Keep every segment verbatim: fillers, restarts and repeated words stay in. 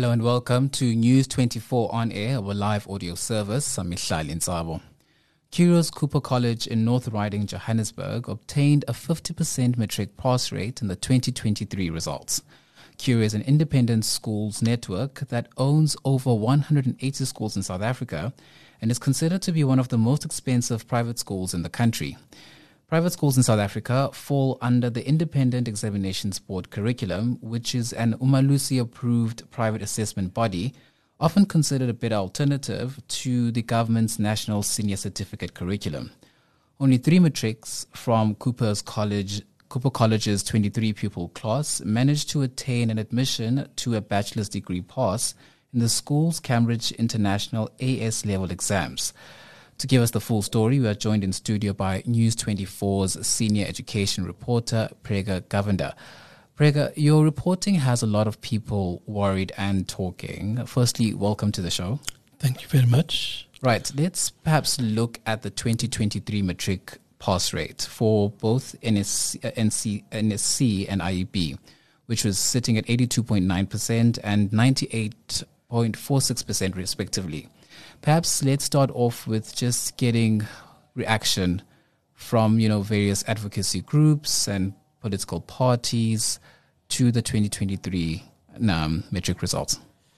Hello and welcome to News twenty-four On Air, our live audio service. I'm Mihlali Ntsabo. Curious Cooper College in North Riding, Johannesburg obtained a fifty percent matric pass rate in the twenty twenty-three results. Curious is an independent schools network that owns over one hundred eighty schools in South Africa and is considered to be one of the most expensive private schools in the country. Private schools in South Africa fall under the Independent Examinations Board curriculum, which is an Umalusi-approved private assessment body, often considered a better alternative to the government's National Senior Certificate curriculum. Only three matrics from Cooper's College, Cooper College's twenty-three pupil class managed to attain an admission to a bachelor's degree pass in the school's Cambridge International A S level exams. To give us the full story, we are joined in studio by News twenty-four's senior education reporter, Prega Govender. Prega, your reporting has a lot of people worried and talking. Firstly, welcome to the show. Thank you very much. Right, let's perhaps look at the twenty twenty-three matric pass rate for both N S C, N S C and I E B, which was sitting at eighty-two point nine percent and ninety-eight point four six percent respectively. Perhaps let's start off with just getting reaction from, you know, various advocacy groups and political parties to the twenty twenty-three um, metric results.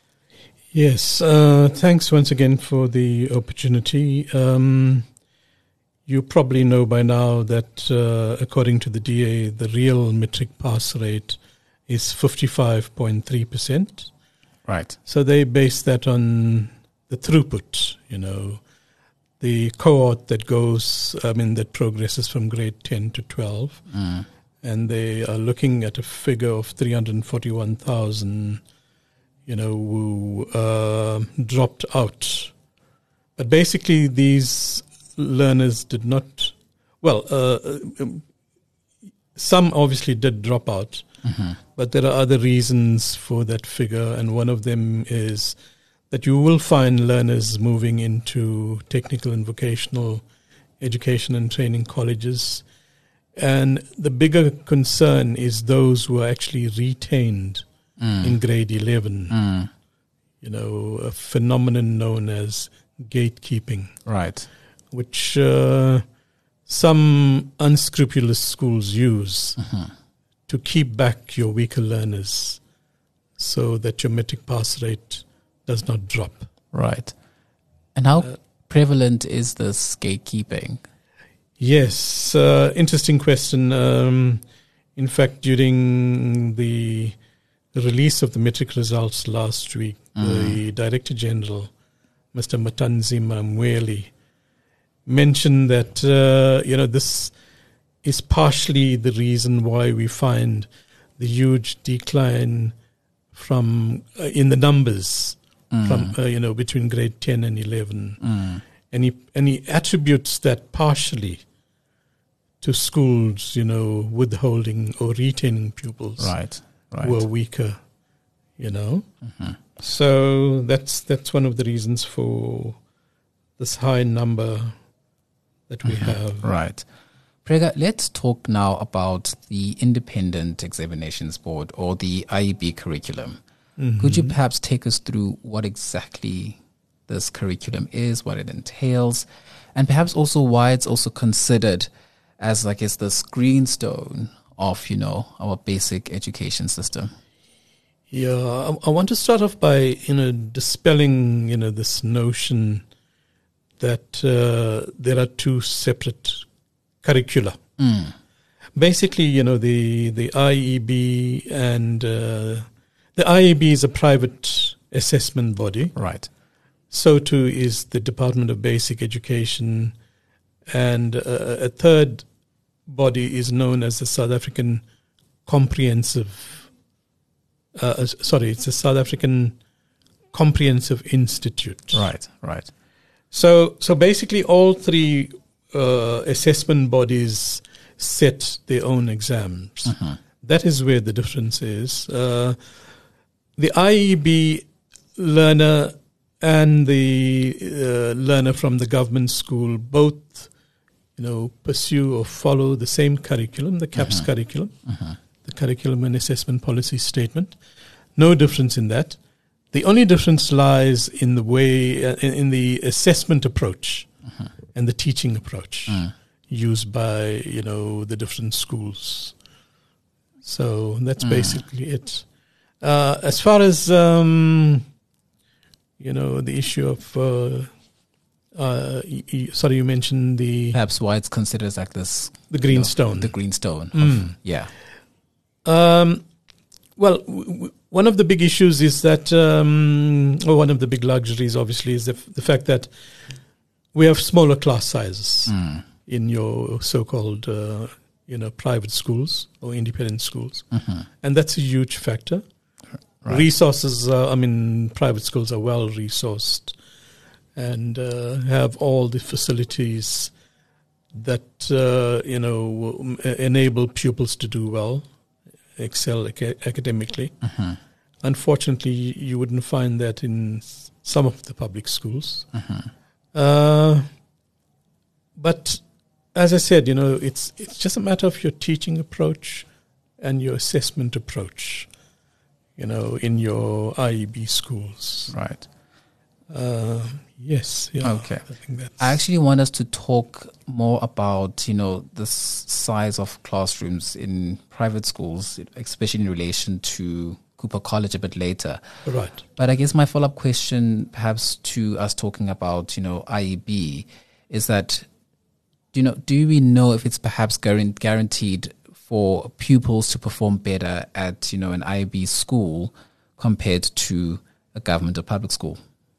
Yes, uh, thanks once again for the opportunity. Um, you probably know by now that uh, according to the D A, the real metric pass rate is fifty-five point three percent. Right. So they base that on the throughput, you know, the cohort that goes, I mean, that progresses from grade ten to twelve. Mm. And they are looking at a figure of three hundred forty-one thousand, you know, who uh, dropped out. But basically these learners did not, well, uh, some obviously did drop out, mm-hmm. but there are other reasons for that figure. And one of them is that you will find learners moving into technical and vocational education and training colleges. And the bigger concern is those who are actually retained mm. in grade eleven. Mm. You know, a phenomenon known as gatekeeping. Right. Which uh, some unscrupulous schools use mm-hmm. to keep back your weaker learners so that your metric pass rate does not drop. Right. And how uh, prevalent is this gatekeeping? Yes, uh, interesting question. Um, in fact, during the, the release of the metric results last week, mm. the Director General, Mister Matanzima Mweli, mentioned that, uh, you know, this is partially the reason why we find the huge decline from uh, in the numbers mm. from, uh, you know, between grade ten and eleven. Mm. And he, and he attributes that partially to schools, you know, withholding or retaining pupils right, right. who are weaker, you know. Mm-hmm. So that's that's one of the reasons for this high number that we mm-hmm. have. Right. Prega, let's talk now about the Independent Examinations Board or the I E B curriculum. Mm-hmm. Could you perhaps take us through what exactly this curriculum is, what it entails, and perhaps also why it's also considered as, I guess, the greenstone of, you know, our basic education system? Yeah, I, I want to start off by, you know, dispelling, you know, this notion that uh, there are two separate curricula. Mm. Basically, you know, the, the I E B and uh, the I E B is a private assessment body. Right. So too is the Department of Basic Education, and uh, a third body is known as the South African Comprehensive, uh, sorry, it's the South African Comprehensive Institute. Right, right. So, so basically all three uh, assessment bodies set their own exams. Uh-huh. That is where the difference is. Uh, the I E B learner and the uh, learner from the government school both, you know, pursue or follow the same curriculum, the CAPS uh-huh. curriculum, uh-huh. the Curriculum and Assessment Policy Statement. No difference in that. The only difference lies in the way, uh, in, in the assessment approach uh-huh. and the teaching approach uh. used by, you know, the different schools. So that's uh. basically it. Uh, as far as, um, you know, the issue of, uh, uh, y- y- sorry, you mentioned the... Perhaps why it's considered as like this... The green you know, stone. The green stone. Mm. Of, yeah. Um, well, w- w- one of the big issues is that, um, or one of the big luxuries, obviously, is the, f- the fact that we have smaller class sizes mm. in your so-called, uh, you know, private schools or independent schools. Mm-hmm. And that's a huge factor. Right. Resources, uh, I mean, private schools are well resourced and uh, have all the facilities that, uh, you know, enable pupils to do well, excel ac- academically. Uh-huh. Unfortunately, you wouldn't find that in some of the public schools. Uh-huh. Uh, but as I said, you know, it's it's just a matter of your teaching approach and your assessment approach, you know, in your I E B schools. Right. Uh, yes. Yeah, okay. I think that's I actually want us to talk more about, you know, the s- size of classrooms in private schools, especially in relation to Cooper College a bit later. Right. But I guess my follow-up question, perhaps to us talking about, you know, I E B, is that, you know, do we know if it's perhaps guaran- guaranteed for pupils to perform better at, you know, an I E B school compared to a government or public school?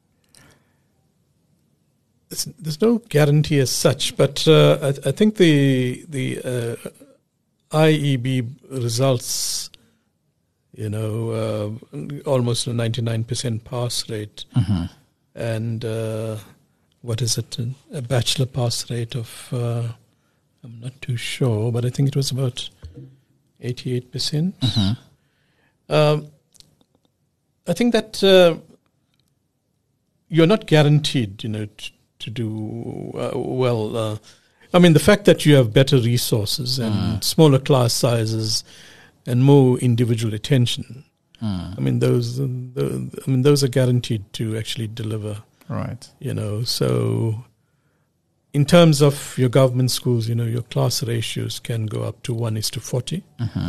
There's no guarantee as such, but uh, I, I think the the uh, I E B results, you know, uh, almost a ninety-nine percent pass rate, mm-hmm. and uh, what is it, a bachelor pass rate of, uh, I'm not too sure, but I think it was about eighty-eight percent. Mm-hmm. Um, I think that uh, you're not guaranteed, you know, t- to do uh, well. Uh, I mean, the fact that you have better resources and mm. smaller class sizes and more individual attention, mm. I mean, those, uh, the, I mean, those are guaranteed to actually deliver. Right. You know, so in terms of your government schools, you know, your class ratios can go up to one is to forty. Mm-hmm.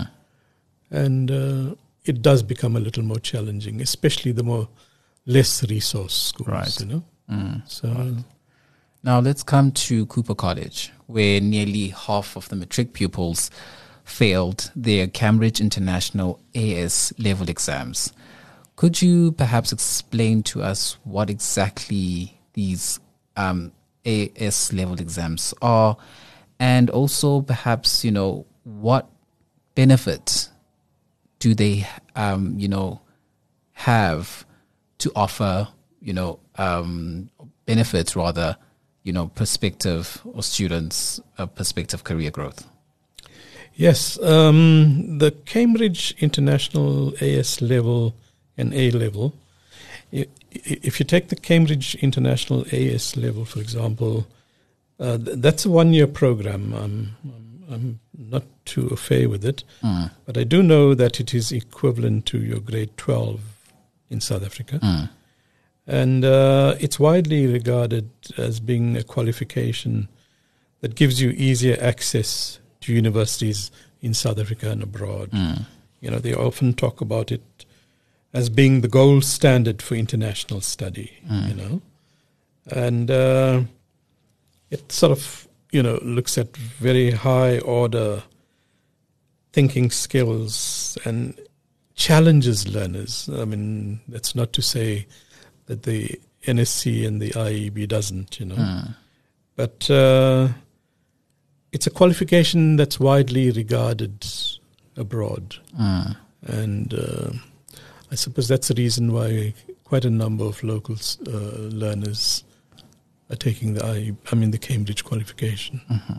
And uh, it does become a little more challenging, especially the more less resource schools, right. you know. Mm. So right. Now let's come to Cooper College, where nearly half of the matric pupils failed their Cambridge International A S level exams. Could you perhaps explain to us what exactly these um, A S level exams are, and also perhaps, you know, what benefit do they, um, you know, have to offer, you know, um, benefits rather, you know, prospective or students' uh, prospective career growth? Yes, um, the Cambridge International A S level and A level, if you take the Cambridge International A S level, for example, uh, th- that's a one-year program. I'm, I'm, I'm not too au fait with it, mm. but I do know that it is equivalent to your grade twelve in South Africa. Mm. And uh, it's widely regarded as being a qualification that gives you easier access to universities in South Africa and abroad. Mm. You know, they often talk about it as being the gold standard for international study, mm. you know. And uh, it sort of, you know, looks at very high order thinking skills and challenges learners. I mean, that's not to say that the N S C and the I E B doesn't, you know. Mm. But uh, it's a qualification that's widely regarded abroad. Mm. And uh, I suppose that's the reason why quite a number of local uh, learners are taking the I, I mean the Cambridge qualification. Mm-hmm.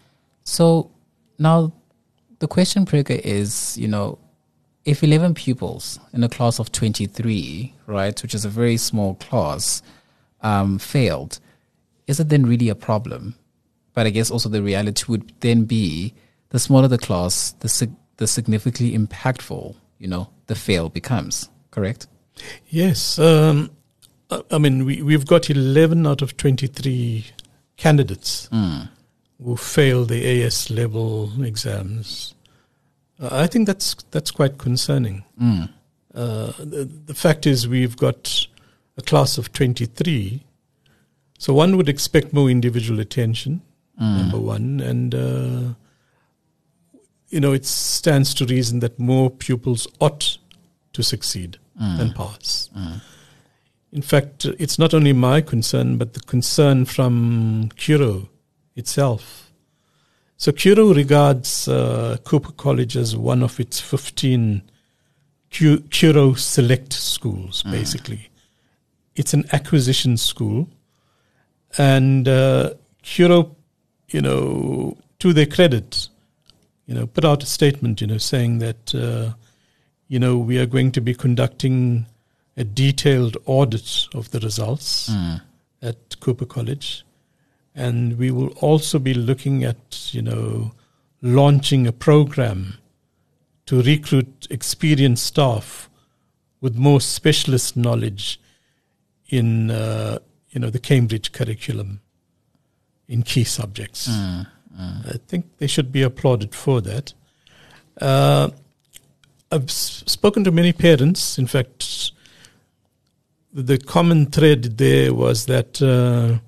So now the question, Preka, is, you know, if eleven pupils in a class of twenty-three, right, which is a very small class, um, failed, is it then really a problem? But I guess also the reality would then be the smaller the class, the sig- the significantly impactful, you know, the fail becomes, correct? Yes. Um, I mean, we, we've got eleven out of twenty-three candidates Mm. who failed the A S level exams. Uh, I think that's that's quite concerning. Mm. Uh, the, the fact is we've got a class of twenty-three, so one would expect more individual attention, Mm. number one, and, uh, you know, it stands to reason that more pupils ought to succeed Mm. and pass. Mm. In fact, it's not only my concern, but the concern from Curro itself. So Curro regards uh, Cooper College as one of its fifteen Cu- Curro Select schools, Mm. basically. It's an acquisition school. And uh, Curro, you know, to their credit, you know, put out a statement, you know, saying that, uh, you know, we are going to be conducting a detailed audit of the results Mm. at Cooper College. And we will also be looking at, you know, launching a program to recruit experienced staff with more specialist knowledge in, uh, you know, the Cambridge curriculum in key subjects. Mm. Mm. I think they should be applauded for that. Uh, I've s- spoken to many parents. In fact, the common thread there was that uh,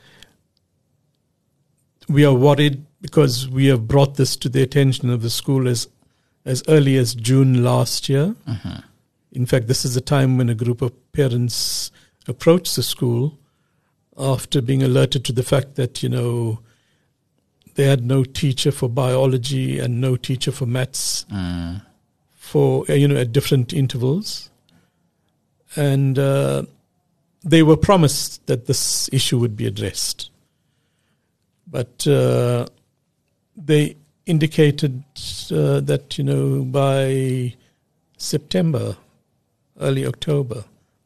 we are worried because we have brought this to the attention of the school as as early as June last year. Mhm. In fact, this is a time when a group of parents approached the school after being alerted to the fact that, you know, they had no teacher for biology and no teacher for maths Mm. for, uh, you know, at different intervals. And uh, they were promised that this issue would be addressed. But uh, they indicated uh, that, you know, by September, early October,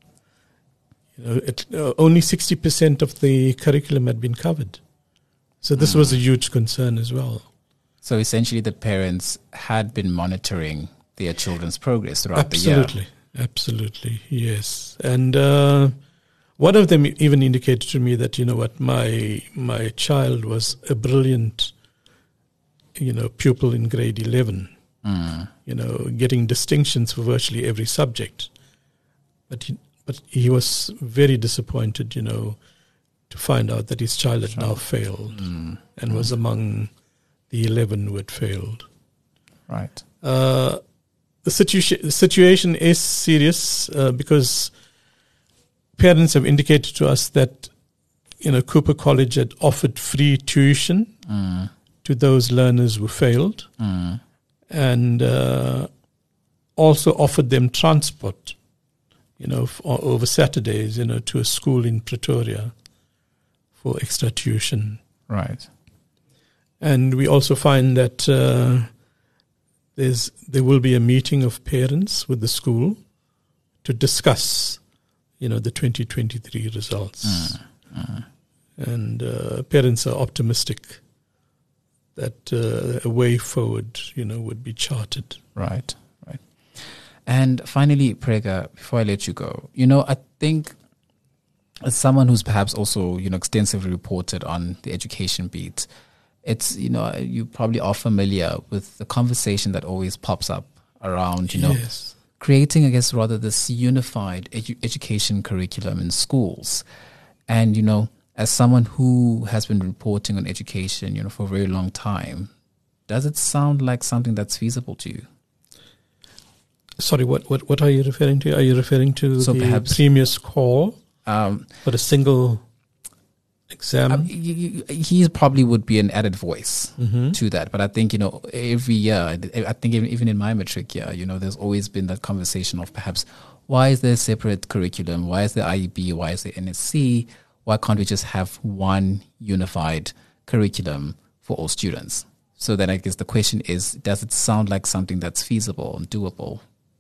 you know, it, uh, only sixty percent of the curriculum had been covered. So this Mm. was a huge concern as well. So essentially, the parents had been monitoring their children's progress throughout the year. Absolutely. Absolutely, yes. And uh, one of them even indicated to me that, you know what, my my child was a brilliant, you know, pupil in grade eleven, Mm. you know, getting distinctions for virtually every subject. But he, but he was very disappointed, you know, to find out that his child had now failed Mm. and was among the eleven who had failed. Right. Uh, the, situa- the situation is serious uh, because parents have indicated to us that, you know, Cooper College had offered free tuition Mm. to those learners who failed Mm. and uh, also offered them transport, you know, f- o- over Saturdays, you know, to a school in Pretoria for extra tuition. Right. And we also find that uh, there's there will be a meeting of parents with the school to discuss, you know, the twenty twenty-three results. Mm. Mm. And uh, parents are optimistic that uh, a way forward, you know, would be charted. Right. Right. And finally, Prega, before I let you go, you know, I think as someone who's perhaps also, you know, extensively reported on the education beat, it's, you know, you probably are familiar with the conversation that always pops up around, you know, Yes. creating, I guess, rather this unified edu- education curriculum in schools. And, you know, as someone who has been reporting on education, you know, for a very long time, does it sound like something that's feasible to you? Sorry, what, what, what are you referring to? Are you referring to So the perhaps- Premier's call Um, for a single exam? Um, y- y- he probably would be an added voice Mhm. to that. But I think, you know, every year, I think even even in my matric year, you know, there's always been that conversation of perhaps why is there a separate curriculum? Why is there I E B? Why is there N S C? Why can't we just have one unified curriculum for all students? So then I guess the question is, does it sound like something that's feasible and doable?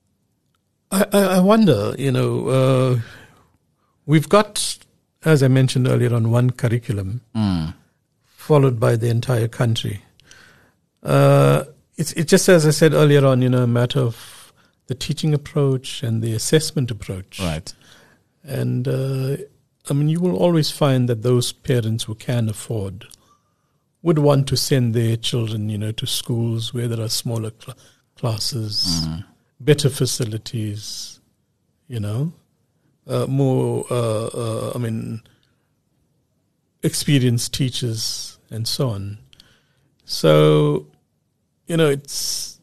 I, I I wonder, you know, uh, we've got, as I mentioned earlier on, one curriculum Mm. followed by the entire country. Uh, it's, it's just, as I said earlier on, you know, a matter of the teaching approach and the assessment approach. Right. And, uh, I mean, you will always find that those parents who can afford would want to send their children, you know, to schools where there are smaller cl- classes, mm. better facilities, you know, uh, more, uh, uh, I mean, experienced teachers and so on. So, you know, it's,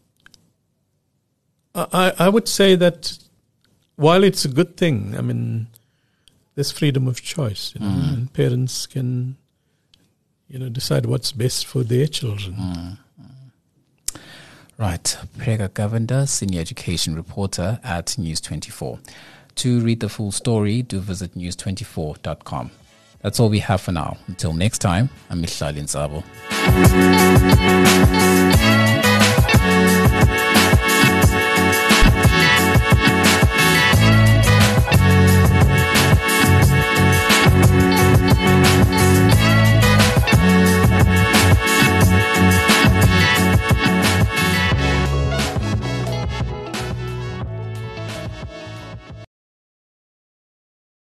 I, I would say that while it's a good thing, I mean, there's freedom of choice, you know, mm. and parents can, you know, decide what's best for their children. Mm. Mm. Right. Prega Govender, Senior Education Reporter at News twenty-four. To read the full story, do visit news twenty-four dot com. That's all we have for now. Until next time, I'm Mihlali Ntsabo.